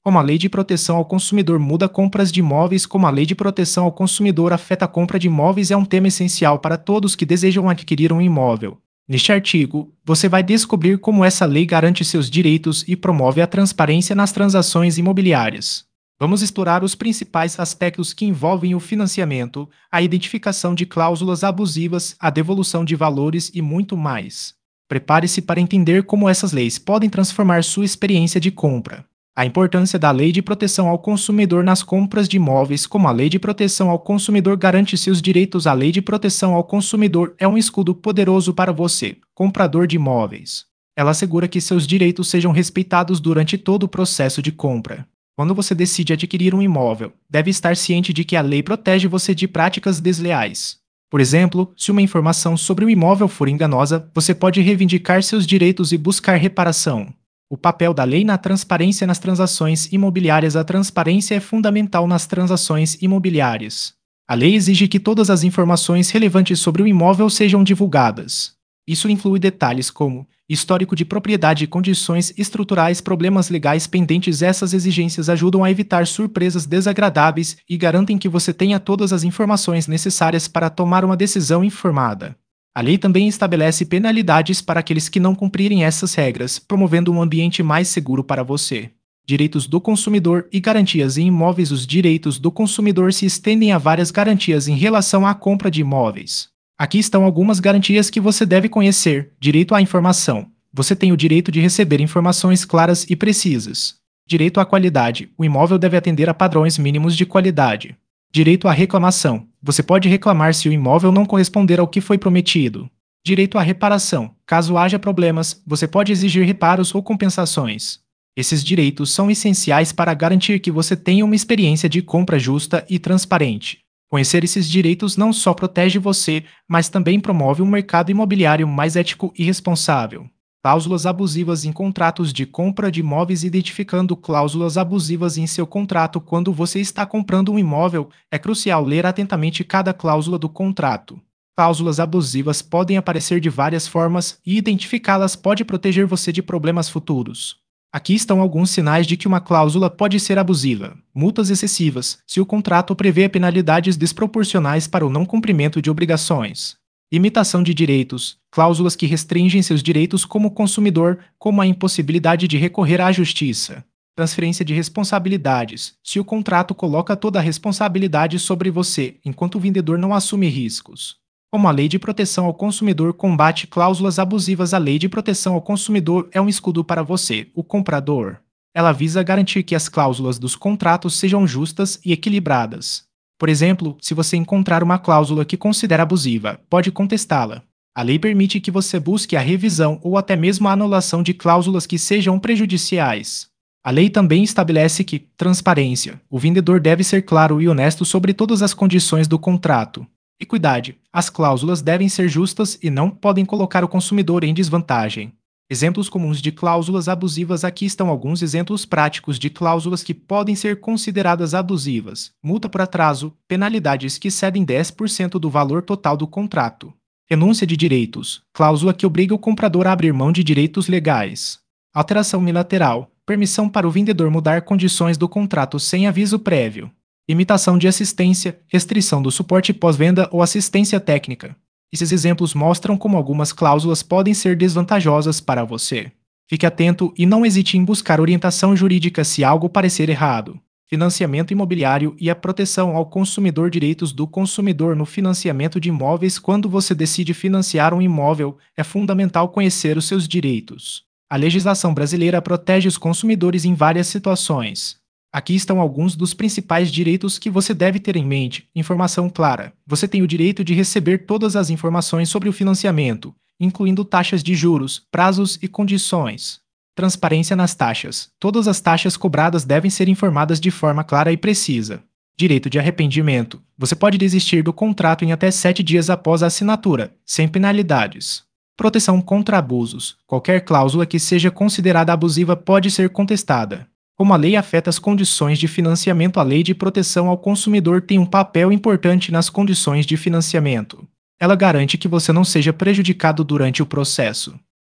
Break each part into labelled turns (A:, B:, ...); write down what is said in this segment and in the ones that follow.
A: Como a Lei de Proteção ao Consumidor muda compras de imóveis, como a Lei de Proteção ao Consumidor afeta a compra de imóveis é um tema essencial para todos que desejam adquirir um imóvel. Neste artigo, você vai descobrir como essa lei garante seus direitos e promove a transparência nas transações imobiliárias. Vamos explorar os principais aspectos que envolvem o financiamento, a identificação de cláusulas abusivas, a devolução de valores e muito mais. Prepare-se para entender como essas leis podem transformar sua experiência de compra. A importância da Lei de Proteção ao Consumidor nas compras de imóveis, como a Lei de Proteção ao Consumidor garante seus direitos, a Lei de Proteção ao Consumidor é um escudo poderoso para você, comprador de imóveis. Ela assegura que seus direitos sejam respeitados durante todo o processo de compra. Quando você decide adquirir um imóvel, deve estar ciente de que a lei protege você de práticas desleais. Por exemplo, se uma informação sobre o imóvel for enganosa, você pode reivindicar seus direitos e buscar reparação. O papel da lei na transparência nas transações imobiliárias. A transparência é fundamental nas transações imobiliárias. A lei exige que todas as informações relevantes sobre o imóvel sejam divulgadas. Isso inclui detalhes como histórico de propriedade, condições estruturais, problemas legais pendentes. Essas exigências ajudam a evitar surpresas desagradáveis e garantem que você tenha todas as informações necessárias para tomar uma decisão informada. A lei também estabelece penalidades para aqueles que não cumprirem essas regras, promovendo um ambiente mais seguro para você. Direitos do consumidor e garantias em imóveis. Os direitos do consumidor se estendem a várias garantias em relação à compra de imóveis. Aqui estão algumas garantias que você deve conhecer. Direito à informação. Você tem o direito de receber informações claras e precisas. Direito à qualidade. O imóvel deve atender a padrões mínimos de qualidade. Direito à reclamação. Você pode reclamar se o imóvel não corresponder ao que foi prometido. Direito à reparação. Caso haja problemas, você pode exigir reparos ou compensações. Esses direitos são essenciais para garantir que você tenha uma experiência de compra justa e transparente. Conhecer esses direitos não só protege você, mas também promove um mercado imobiliário mais ético e responsável. Cláusulas abusivas em contratos de compra de imóveis. Identificando cláusulas abusivas em seu contrato. Quando você está comprando um imóvel, é crucial ler atentamente cada cláusula do contrato. Cláusulas abusivas podem aparecer de várias formas e identificá-las pode proteger você de problemas futuros. Aqui estão alguns sinais de que uma cláusula pode ser abusiva. Multas excessivas, se o contrato prevê penalidades desproporcionais para o não cumprimento de obrigações. Imitação de direitos, cláusulas que restringem seus direitos como consumidor, como a impossibilidade de recorrer à justiça. Transferência de responsabilidades, se o contrato coloca toda a responsabilidade sobre você, enquanto o vendedor não assume riscos. Como a Lei de Proteção ao Consumidor combate cláusulas abusivas. A Lei de Proteção ao Consumidor é um escudo para você, o comprador. Ela visa garantir que as cláusulas dos contratos sejam justas e equilibradas. Por exemplo, se você encontrar uma cláusula que considera abusiva, pode contestá-la. A lei permite que você busque a revisão ou até mesmo a anulação de cláusulas que sejam prejudiciais. A lei também estabelece que, transparência, o vendedor deve ser claro e honesto sobre todas as condições do contrato. Equidade, as cláusulas devem ser justas e não podem colocar o consumidor em desvantagem. Exemplos comuns de cláusulas abusivas. Aqui estão alguns exemplos práticos de cláusulas que podem ser consideradas abusivas. Multa por atraso, penalidades que excedem 10% do valor total do contrato. Renúncia de direitos, cláusula que obriga o comprador a abrir mão de direitos legais. Alteração unilateral, permissão para o vendedor mudar condições do contrato sem aviso prévio. Imitação de assistência, restrição do suporte pós-venda ou assistência técnica. Esses exemplos mostram como algumas cláusulas podem ser desvantajosas para você. Fique atento e não hesite em buscar orientação jurídica se algo parecer errado. Financiamento imobiliário e a proteção ao consumidor. Direitos do consumidor no financiamento de imóveis. Quando você decide financiar um imóvel, é fundamental conhecer os seus direitos. A legislação brasileira protege os consumidores em várias situações. Aqui estão alguns dos principais direitos que você deve ter em mente. Informação clara. Você tem o direito de receber todas as informações sobre o financiamento, incluindo taxas de juros, prazos e condições. Transparência nas taxas. Todas as taxas cobradas devem ser informadas de forma clara e precisa. Direito de arrependimento. Você pode desistir do contrato em até 7 dias após a assinatura, sem penalidades. Proteção contra abusos. Qualquer cláusula que seja considerada abusiva pode ser contestada. Como a lei afeta as condições de financiamento. A Lei de Proteção ao Consumidor tem um papel importante nas condições de financiamento. Ela garante que você não seja prejudicado durante o processo.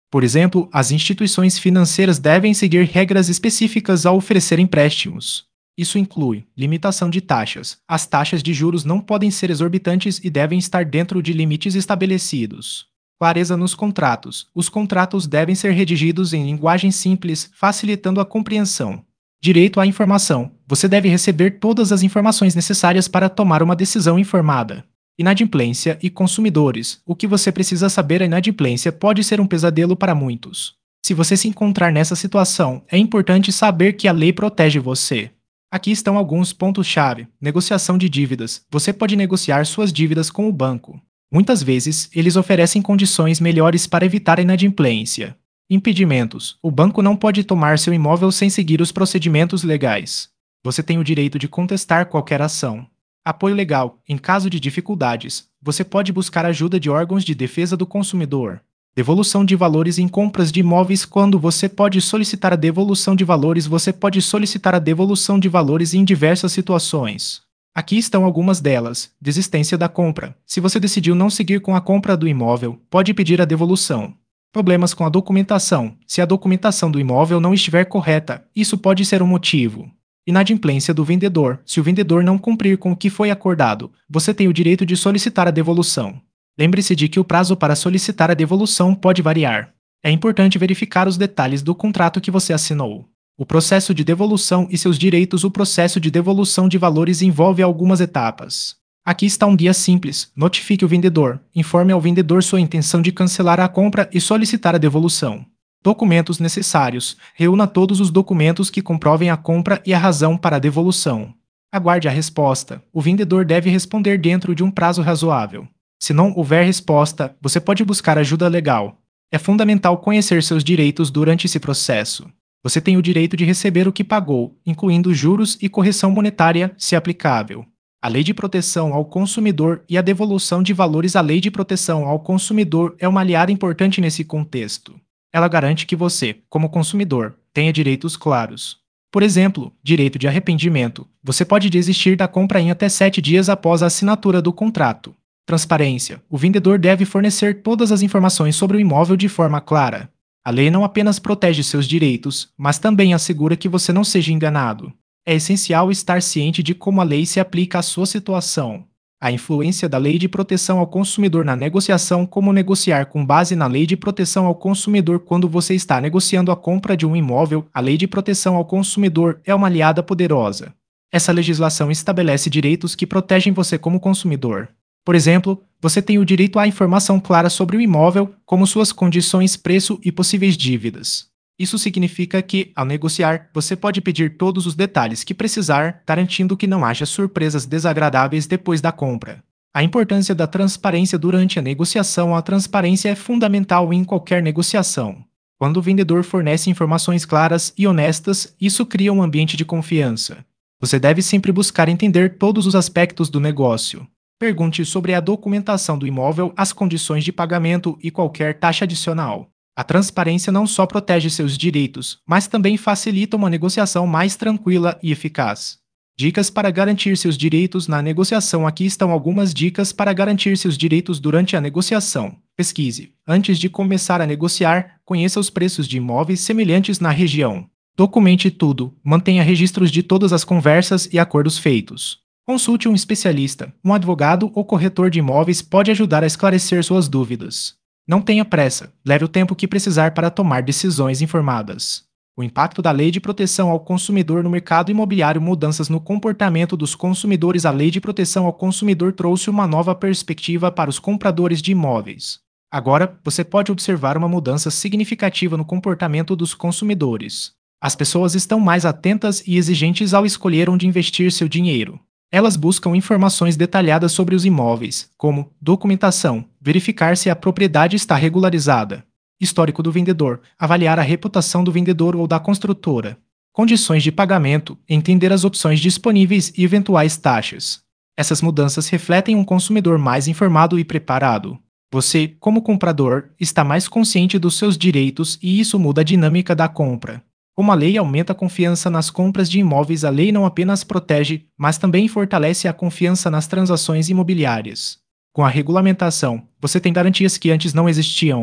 A: Por exemplo, as instituições financeiras devem seguir regras específicas ao oferecer empréstimos. Isso inclui limitação de taxas. As taxas de juros não podem ser exorbitantes e devem estar dentro de limites estabelecidos. Clareza nos contratos. Os contratos devem ser redigidos em linguagem simples, facilitando a compreensão. Direito à informação. Você deve receber todas as informações necessárias para tomar uma decisão informada. Inadimplência e consumidores. O que você precisa saber. A inadimplência pode ser um pesadelo para muitos. Se você se encontrar nessa situação, é importante saber que a lei protege você. Aqui estão alguns pontos-chave. Negociação de dívidas. Você pode negociar suas dívidas com o banco. Muitas vezes, eles oferecem condições melhores para evitar a inadimplência. Impedimentos. O banco não pode tomar seu imóvel sem seguir os procedimentos legais. Você tem o direito de contestar qualquer ação. Apoio legal. Em caso de dificuldades, você pode buscar ajuda de órgãos de defesa do consumidor. Devolução de valores em compras de imóveis. Quando você pode solicitar a devolução de valores, você pode solicitar a devolução de valores em diversas situações. Aqui estão algumas delas. Desistência da compra. Se você decidiu não seguir com a compra do imóvel, pode pedir a devolução. Problemas com a documentação. Se a documentação do imóvel não estiver correta, isso pode ser um motivo. Inadimplência do vendedor. Se o vendedor não cumprir com o que foi acordado, você tem o direito de solicitar a devolução. Lembre-se de que o prazo para solicitar a devolução pode variar. É importante verificar os detalhes do contrato que você assinou. O processo de devolução e seus direitos. O processo de devolução de valores envolve algumas etapas. Aqui está um guia simples. Notifique o vendedor. Informe ao vendedor sua intenção de cancelar a compra e solicitar a devolução. Documentos necessários. Reúna todos os documentos que comprovem a compra e a razão para a devolução. Aguarde a resposta. O vendedor deve responder dentro de um prazo razoável. Se não houver resposta, você pode buscar ajuda legal. É fundamental conhecer seus direitos durante esse processo. Você tem o direito de receber o que pagou, incluindo juros e correção monetária, se aplicável. A Lei de Proteção ao Consumidor e a devolução de valores. A Lei de Proteção ao Consumidor é uma aliada importante nesse contexto. Ela garante que você, como consumidor, tenha direitos claros. Por exemplo, direito de arrependimento. Você pode desistir da compra em até 7 dias após a assinatura do contrato. Transparência. O vendedor deve fornecer todas as informações sobre o imóvel de forma clara. A lei não apenas protege seus direitos, mas também assegura que você não seja enganado. É essencial estar ciente de como a lei se aplica à sua situação. A influência da Lei de Proteção ao Consumidor na negociação. Como negociar com base na Lei de Proteção ao Consumidor. Quando você está negociando a compra de um imóvel, a Lei de Proteção ao Consumidor é uma aliada poderosa. Essa legislação estabelece direitos que protegem você como consumidor. Por exemplo, você tem o direito à informação clara sobre o imóvel, como suas condições, preço e possíveis dívidas. Isso significa que, ao negociar, você pode pedir todos os detalhes que precisar, garantindo que não haja surpresas desagradáveis depois da compra. A importância da transparência durante a negociação. A transparência é fundamental em qualquer negociação. Quando o vendedor fornece informações claras e honestas, isso cria um ambiente de confiança. Você deve sempre buscar entender todos os aspectos do negócio. Pergunte sobre a documentação do imóvel, as condições de pagamento e qualquer taxa adicional. A transparência não só protege seus direitos, mas também facilita uma negociação mais tranquila e eficaz. Dicas para garantir seus direitos na negociação. Aqui estão algumas dicas para garantir seus direitos durante a negociação. Pesquise. Antes de começar a negociar, conheça os preços de imóveis semelhantes na região. Documente tudo. Mantenha registros de todas as conversas e acordos feitos. Consulte um especialista. Um advogado ou corretor de imóveis pode ajudar a esclarecer suas dúvidas. Não tenha pressa. Leve o tempo que precisar para tomar decisões informadas. O impacto da Lei de Proteção ao Consumidor no mercado imobiliário. Mudanças no comportamento dos consumidores. A Lei de Proteção ao Consumidor trouxe uma nova perspectiva para os compradores de imóveis. Agora, você pode observar uma mudança significativa no comportamento dos consumidores. As pessoas estão mais atentas e exigentes ao escolher onde investir seu dinheiro. Elas buscam informações detalhadas sobre os imóveis, como documentação, verificar se a propriedade está regularizada, histórico do vendedor, avaliar a reputação do vendedor ou da construtora, condições de pagamento, entender as opções disponíveis e eventuais taxas. Essas mudanças refletem um consumidor mais informado e preparado. Você, como comprador, está mais consciente dos seus direitos e isso muda a dinâmica da compra. Como a lei aumenta a confiança nas compras de imóveis, a lei não apenas protege, mas também fortalece a confiança nas transações imobiliárias. Com a regulamentação, você tem garantias que antes não existiam.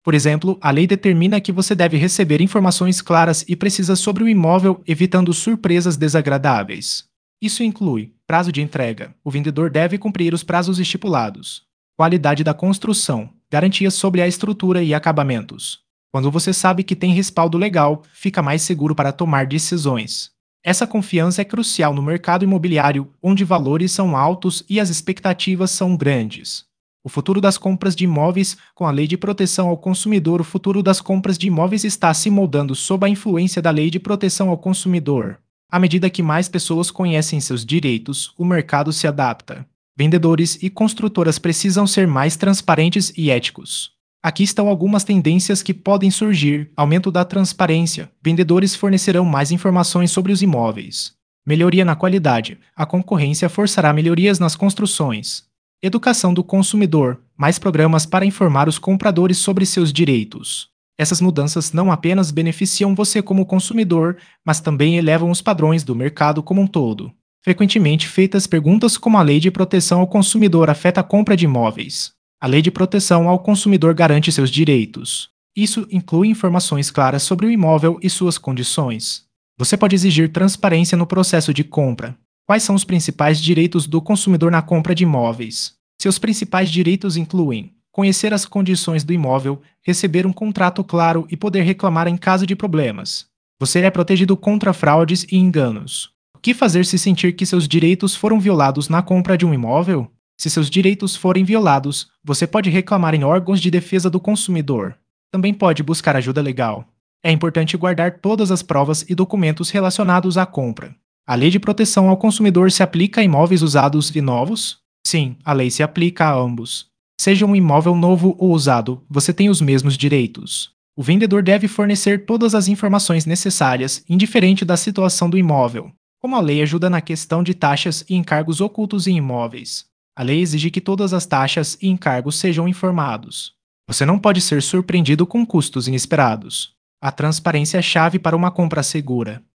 A: Por exemplo, a lei determina que você deve receber informações claras e precisas sobre o imóvel, evitando surpresas desagradáveis. Isso inclui prazo de entrega. O vendedor deve cumprir os prazos estipulados. Qualidade da construção. Garantias sobre a estrutura e acabamentos. Quando você sabe que tem respaldo legal, fica mais seguro para tomar decisões. Essa confiança é crucial no mercado imobiliário, onde valores são altos e as expectativas são grandes. O futuro das compras de imóveis, com a Lei de Proteção ao Consumidor, o futuro das compras de imóveis está se moldando sob a influência da Lei de Proteção ao Consumidor. À medida que mais pessoas conhecem seus direitos, o mercado se adapta. Vendedores e construtoras precisam ser mais transparentes e éticos. Aqui estão algumas tendências que podem surgir: aumento da transparência. Vendedores fornecerão mais informações sobre os imóveis. Melhoria na qualidade. A concorrência forçará melhorias nas construções. Educação do consumidor. Mais programas para informar os compradores sobre seus direitos. Essas mudanças não apenas beneficiam você como consumidor, mas também elevam os padrões do mercado como um todo. Frequentemente feitas perguntas como a Lei de Proteção ao Consumidor afeta a compra de imóveis. A Lei de Proteção ao Consumidor garante seus direitos. Isso inclui informações claras sobre o imóvel e suas condições. Você pode exigir transparência no processo de compra. Quais são os principais direitos do consumidor na compra de imóveis? Seus principais direitos incluem conhecer as condições do imóvel, receber um contrato claro e poder reclamar em caso de problemas. Você é protegido contra fraudes e enganos. O que fazer se sentir que seus direitos foram violados na compra de um imóvel? Se seus direitos forem violados, você pode reclamar em órgãos de defesa do consumidor. Também pode buscar ajuda legal. É importante guardar todas as provas e documentos relacionados à compra. A Lei de Proteção ao Consumidor se aplica a imóveis usados e novos? Sim, a lei se aplica a ambos. Seja um imóvel novo ou usado, você tem os mesmos direitos. O vendedor deve fornecer todas as informações necessárias, indiferente da situação do imóvel, como a lei ajuda na questão de taxas e encargos ocultos em imóveis. A lei exige que todas as taxas e encargos sejam informados. Você não pode ser surpreendido com custos inesperados. A transparência é chave para uma compra segura.